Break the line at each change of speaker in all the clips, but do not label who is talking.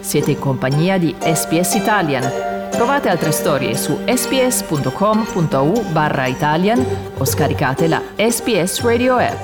Siete in compagnia di SBS Italian. Trovate altre storie su sbs.com.au/Italian o scaricate la SBS Radio app.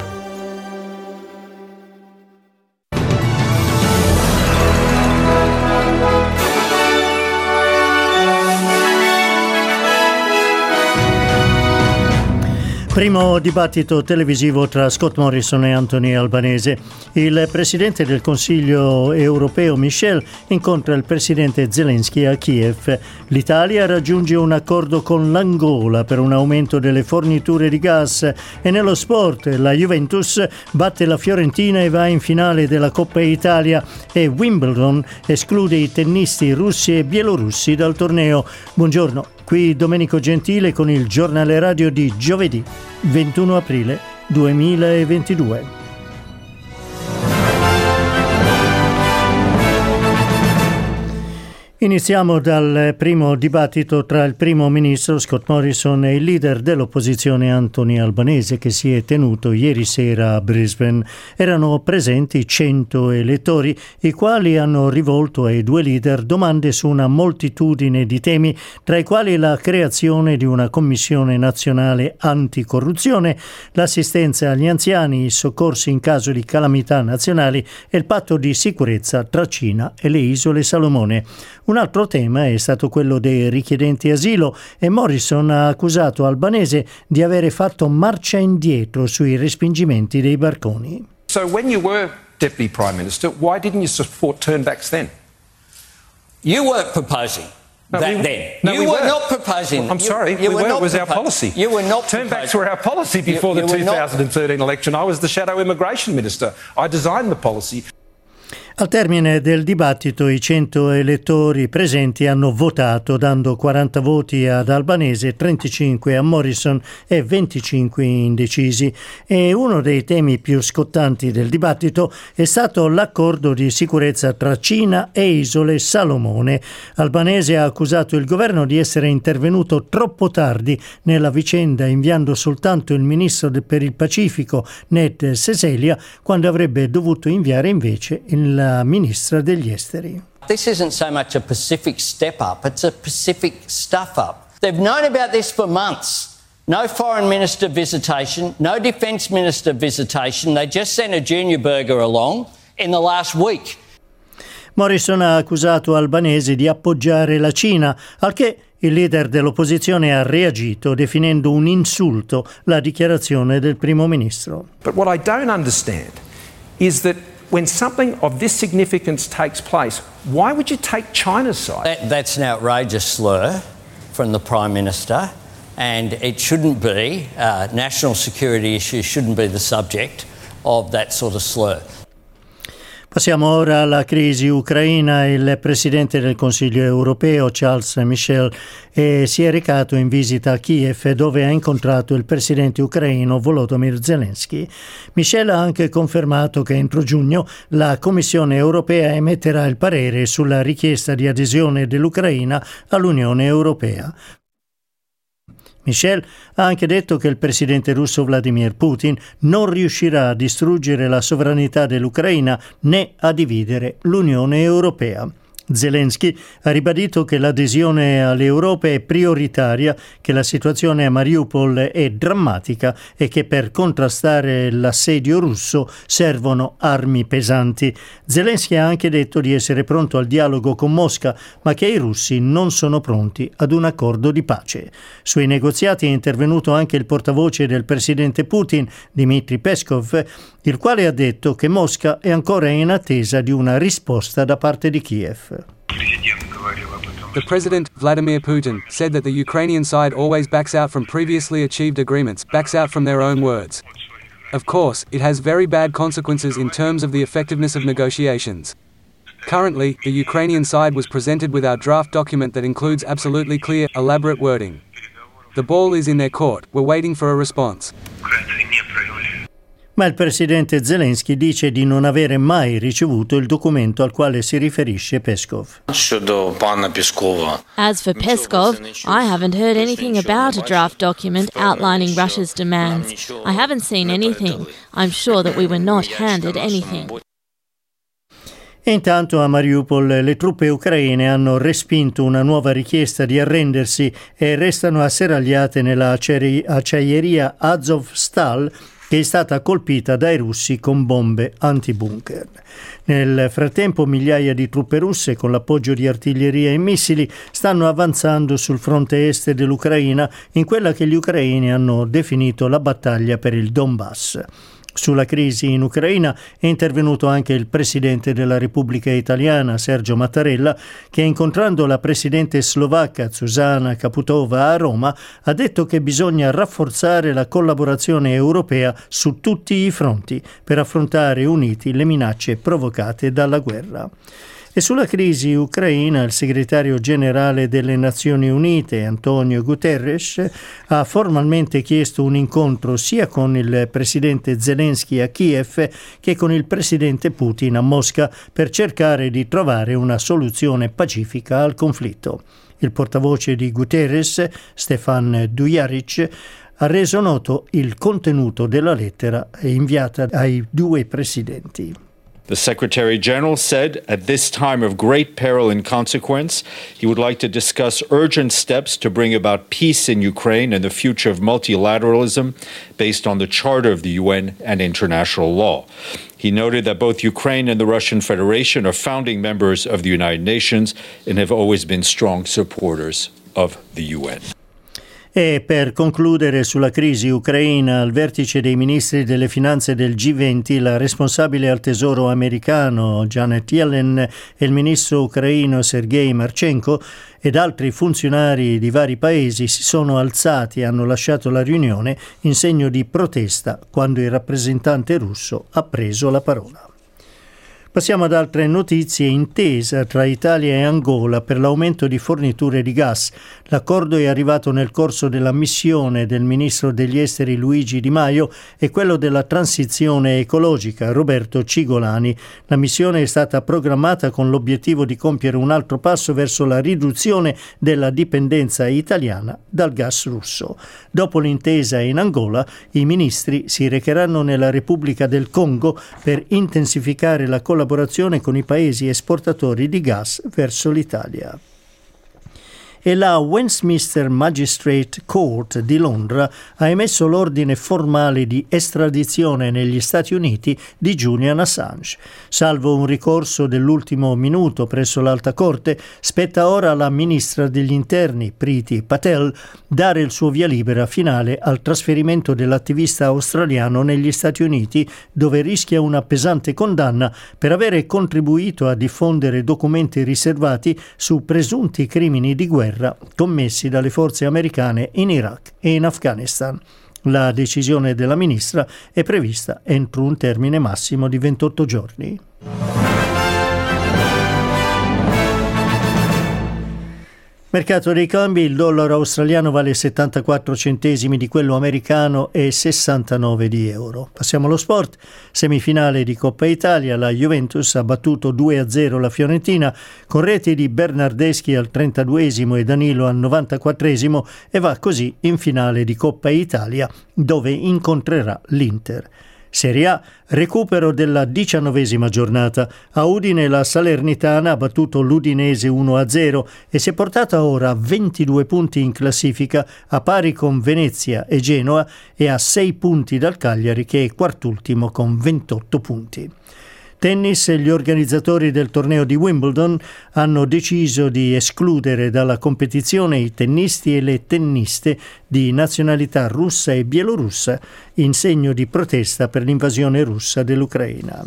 Primo dibattito televisivo tra Scott Morrison e Anthony Albanese. Il presidente del Consiglio europeo Michel incontra il presidente Zelensky a Kiev. L'Italia raggiunge un accordo con l'Angola per un aumento delle forniture di gas e nello sport la Juventus batte la Fiorentina e va in finale della Coppa Italia e Wimbledon esclude i tennisti russi e bielorussi dal torneo. Buongiorno. Qui Domenico Gentile con il giornale radio di giovedì 21 aprile 2022. Iniziamo dal primo dibattito tra il primo ministro Scott Morrison e il leader dell'opposizione Anthony Albanese che si è tenuto ieri sera a Brisbane. Erano presenti 100 elettori, i quali hanno rivolto ai due leader domande su una moltitudine di temi, tra i quali la creazione di una commissione nazionale anticorruzione, l'assistenza agli anziani, i soccorsi in caso di calamità nazionali e il patto di sicurezza tra Cina e le isole Salomone. Un altro tema è stato quello dei richiedenti asilo e Morrison ha accusato Albanese di avere fatto marcia indietro sui respingimenti dei barconi.
So when you were Deputy Prime Minister, why didn't you support turnbacks then?
You weren't proposing that then.
No,
you were not proposing.
Well, I'm sorry, we were. It was our policy.
You were not
Turnbacks were our policy before the 2013 election. I was the Shadow Immigration Minister. I designed the policy.
Al termine del dibattito i 100 elettori presenti hanno votato dando 40 voti ad Albanese, 35 a Morrison e 25 indecisi. E uno dei temi più scottanti del dibattito è stato l'accordo di sicurezza tra Cina e isole Salomone. Albanese ha accusato il governo di essere intervenuto troppo tardi nella vicenda, inviando soltanto il ministro per il Pacifico Ned Seselia, quando avrebbe dovuto inviare invece il ministra degli esteri.
This isn't so much a Pacific step up, it's a Pacific stuff up. They've known about this for months. No foreign minister visitation, no defence minister visitation. They just sent a junior burger along in the last week.
Morrison ha accusato Albanese di appoggiare la Cina, al che il leader dell'opposizione ha reagito definendo un insulto la dichiarazione del primo ministro.
But what I don't understand is that when something of this significance takes place, why would you take China's side?
That's an outrageous slur from the Prime Minister, and it shouldn't be. National security issues shouldn't be the subject of that sort of slur.
Passiamo ora alla crisi ucraina. Il presidente del Consiglio europeo Charles Michel si è recato in visita a Kiev dove ha incontrato il presidente ucraino Volodymyr Zelensky. Michel ha anche confermato che entro giugno la Commissione europea emetterà il parere sulla richiesta di adesione dell'Ucraina all'Unione europea. Michel ha anche detto che il presidente russo Vladimir Putin non riuscirà a distruggere la sovranità dell'Ucraina né a dividere l'Unione europea. Zelensky ha ribadito che l'adesione all'Europa è prioritaria, che la situazione a Mariupol è drammatica e che per contrastare l'assedio russo servono armi pesanti. Zelensky ha anche detto di essere pronto al dialogo con Mosca, ma che i russi non sono pronti ad un accordo di pace. Sui negoziati è intervenuto anche il portavoce del presidente Putin, Dmitry Peskov, il quale ha detto che Mosca è ancora in attesa di una risposta da parte di Kiev.
The President, Vladimir Putin, said that the Ukrainian side always backs out from previously achieved agreements, backs out from their own words. Of course, it has very bad consequences in terms of the effectiveness of negotiations. Currently, the Ukrainian side was presented with our draft document that includes absolutely clear, elaborate wording. The ball is in their court, we're waiting for a response.
Ma il presidente Zelensky dice di non avere mai ricevuto il documento al quale si riferisce Peskov.
As for Peskov, I haven't heard anything about a draft document outlining Russia's demands. I haven't seen anything. I'm sure that we were not handed anything.
E intanto a Mariupol le truppe ucraine hanno respinto una nuova richiesta di arrendersi e restano asserragliate nella acciaieria Azovstal, che è stata colpita dai russi con bombe antibunker. Nel frattempo migliaia di truppe russe con l'appoggio di artiglieria e missili stanno avanzando sul fronte est dell'Ucraina in quella che gli ucraini hanno definito la battaglia per il Donbass. Sulla crisi in Ucraina è intervenuto anche il presidente della Repubblica Italiana, Sergio Mattarella, che incontrando la presidente slovacca Zuzana Kaputova a Roma ha detto che bisogna rafforzare la collaborazione europea su tutti i fronti per affrontare uniti le minacce provocate dalla guerra. E sulla crisi ucraina il segretario generale delle Nazioni Unite, Antonio Guterres, ha formalmente chiesto un incontro sia con il presidente Zelensky a Kiev che con il presidente Putin a Mosca per cercare di trovare una soluzione pacifica al conflitto. Il portavoce di Guterres, Stefan Dujarric, ha reso noto il contenuto della lettera inviata ai due presidenti.
The Secretary General said, at this time of great peril and consequence, he would like to discuss urgent steps to bring about peace in Ukraine and the future of multilateralism based on the Charter of the UN and international law. He noted that both Ukraine and the Russian Federation are founding members of the United Nations and have always been strong supporters of the UN.
E per concludere sulla crisi ucraina, al vertice dei ministri delle finanze del G20, la responsabile al tesoro americano Janet Yellen e il ministro ucraino Sergei Marchenko ed altri funzionari di vari paesi si sono alzati e hanno lasciato la riunione in segno di protesta quando il rappresentante russo ha preso la parola. Passiamo ad altre notizie. Intesa tra Italia e Angola per l'aumento di forniture di gas. L'accordo è arrivato nel corso della missione del ministro degli esteri Luigi Di Maio e quello della transizione ecologica Roberto Cigolani. La missione è stata programmata con l'obiettivo di compiere un altro passo verso la riduzione della dipendenza italiana dal gas russo. Dopo l'intesa in Angola, i ministri si recheranno nella Repubblica del Congo per intensificare la collaborazione con i paesi esportatori di gas verso l'Italia. E la Westminster Magistrate Court di Londra ha emesso l'ordine formale di estradizione negli Stati Uniti di Julian Assange. Salvo un ricorso dell'ultimo minuto presso l'Alta Corte, spetta ora alla ministra degli Interni, Priti Patel, dare il suo via libera finale al trasferimento dell'attivista australiano negli Stati Uniti, dove rischia una pesante condanna per avere contribuito a diffondere documenti riservati su presunti crimini di guerra commessi dalle forze americane in Iraq e in Afghanistan. La decisione della ministra è prevista entro un termine massimo di 28 giorni. Mercato dei cambi, il dollaro australiano vale 74 centesimi di quello americano e 69 di euro. Passiamo allo sport. Semifinale di Coppa Italia, la Juventus ha battuto 2-0 la Fiorentina con reti di Bernardeschi al 32esimo e Danilo al 94esimo e va così in finale di Coppa Italia dove incontrerà l'Inter. Serie A, recupero della 19ª giornata. A Udine la Salernitana ha battuto l'Udinese 1-0 e si è portata ora a 22 punti in classifica, a pari con Venezia e Genoa e a 6 punti dal Cagliari che è quartultimo con 28 punti. Tennis, gli organizzatori del torneo di Wimbledon hanno deciso di escludere dalla competizione i tennisti e le tenniste di nazionalità russa e bielorussa in segno di protesta per l'invasione russa dell'Ucraina.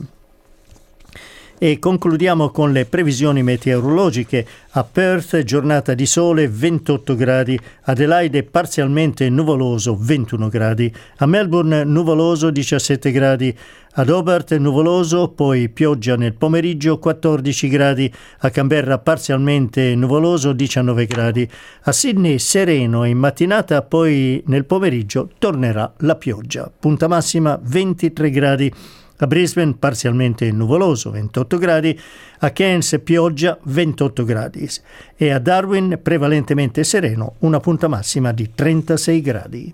E concludiamo con le previsioni meteorologiche. A Perth giornata di sole 28 gradi, Adelaide parzialmente nuvoloso 21 gradi, a Melbourne nuvoloso 17 gradi, ad Hobart nuvoloso, poi pioggia nel pomeriggio 14 gradi, a Canberra parzialmente nuvoloso 19 gradi, a Sydney sereno in mattinata, poi nel pomeriggio tornerà la pioggia, punta massima 23 gradi. A Brisbane parzialmente nuvoloso, 28 gradi, a Cairns pioggia, 28 gradi e a Darwin prevalentemente sereno, una punta massima di 36 gradi.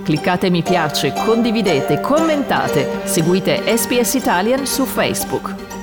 Cliccate mi piace, condividete, commentate, seguite SBS Italian su Facebook.